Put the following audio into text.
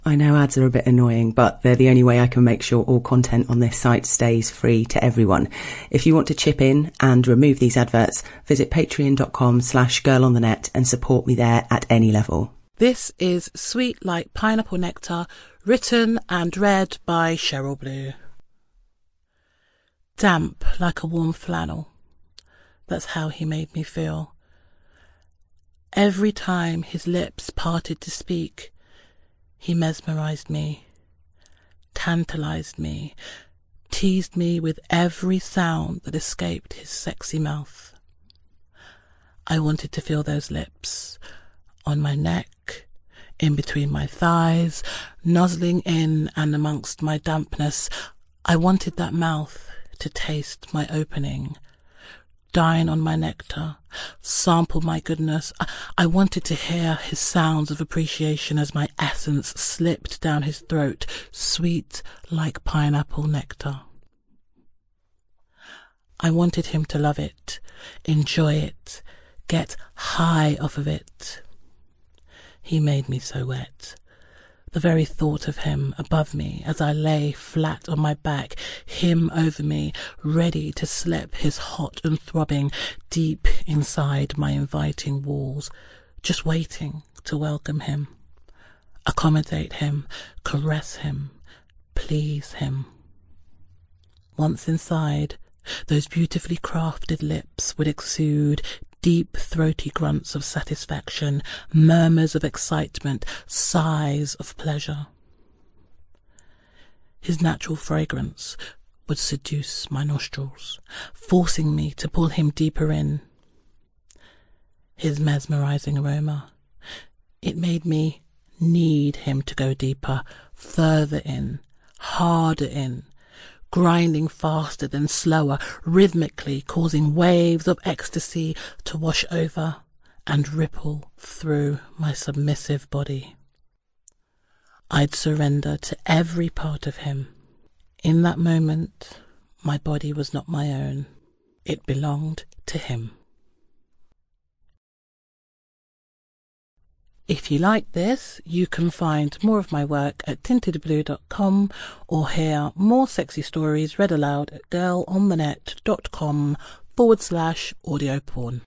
I know ads are a bit annoying, but they're the only way I can make sure all content on this site stays free to everyone. If you want to chip in and remove these adverts, visit patreon.com/girlonthenet and support me there at any level. This is Sweet Like Pineapple Nectar, written and read by Cheryl Blue. Damp like a warm flannel. That's how he made me feel. Every time his lips parted to speak, he mesmerized me, tantalized me, teased me with every sound that escaped his sexy mouth. I wanted to feel those lips on my neck, in between my thighs, nuzzling in and amongst my dampness. I wanted that mouth to taste my opening, dine on my nectar, sample my goodness. I wanted to hear his sounds of appreciation as my essence slipped down his throat, sweet like pineapple nectar. I wanted him to love it, enjoy it, get high off of it. He made me so wet. The very thought of him above me as I lay flat on my back, him over me, ready to slip his hot and throbbing deep inside my inviting walls, just waiting to welcome him, accommodate him, caress him, please him. Once inside, those beautifully crafted lips would exude deep throaty grunts of satisfaction, murmurs of excitement, sighs of pleasure. His natural fragrance would seduce my nostrils, forcing me to pull him deeper in. His mesmerizing aroma, it made me need him to go deeper, further in, harder in, grinding faster than slower, rhythmically causing waves of ecstasy to wash over and ripple through my submissive body. I'd surrender to every part of him. In that moment, my body was not my own. It belonged to him. If you like this, you can find more of my work at tintedblue.com or hear more sexy stories read aloud at girlonthenet.com/audio porn.